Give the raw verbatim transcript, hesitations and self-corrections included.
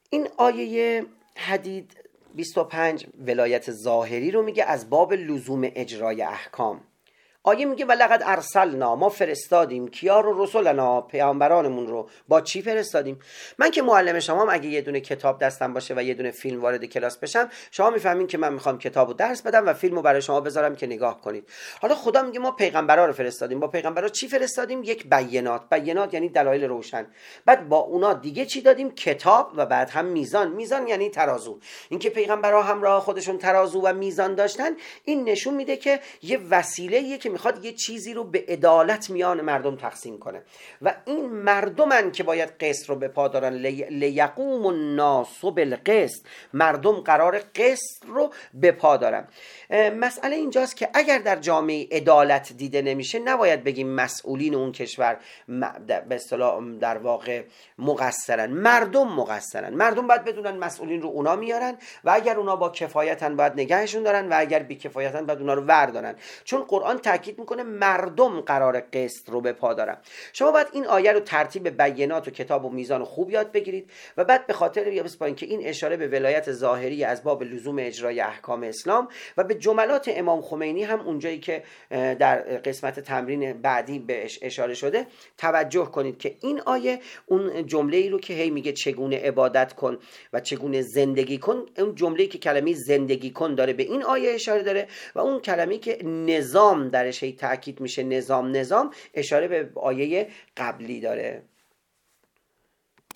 این آیه حدید بیست و پنج ولایت ظاهری رو میگه از باب لزوم اجرای احکام. آیه میگه ولقد ارسلنا، ما فرستادیم کیا رو؟ رسولنا، پیامبرانمون رو. با چی فرستادیم؟ من که معلم شمام، اگه یه دونه کتاب دستم باشه و یه دونه فیلم وارد کلاس بشم، شما میفهمین که من میخوام کتابو درس بدم و فیلمو برای شما بذارم که نگاه کنید. حالا خدا میگه ما پیغمبرا رو فرستادیم. با پیغمبرا چی فرستادیم؟ یک بینات. بینات یعنی دلایل روشن. بعد با اونا دیگه چی دادیم؟ کتاب و بعد هم میزان. میزان یعنی ترازو. اینکه پیغمبرا همراه خودشون ترازو و میزان داشتن، این نشون میده که یه وسیله که میخواد یه چیزی رو به عدالت میان مردم تقسیم کنه و این مردمن که باید قسط رو به پا دارن. لیقوم الناس بالقسط، مردم قرار قسط رو به پا دارن. مسئله اینجاست که اگر در جامعه عدالت دیده نمیشه، نباید بگیم مسئولین اون کشور به اصطلاح در واقع مقصرن، مردم مقصرن. مردم باید بدونن مسئولین رو اونا میارن و اگر اونا با کفایتن باید نگهشون دارن و اگر بی کفایتن باید اونا رو وردارن، چون قرآن تاکید میکنه مردم قرار قسط رو به پا دارن. شما باید این آیه رو ترتیب بینات و کتاب و میزان خوب یاد بگیرید و بعد به خاطر بسپارین که این اشاره به ولایت ظاهری از باب لزوم اجرای احکام اسلام و به جملات امام خمینی هم اونجایی که در قسمت تمرین بعدی بهش اشاره شده توجه کنید که این آیه اون جمله‌ای رو که هی میگه چگونه عبادت کن و چگونه زندگی کن، اون جمله‌ای که کلمه زندگی کن داره به این آیه اشاره داره و اون کلمه‌ای که نظام درش هی تاکید میشه، نظام نظام اشاره به آیه قبلی داره.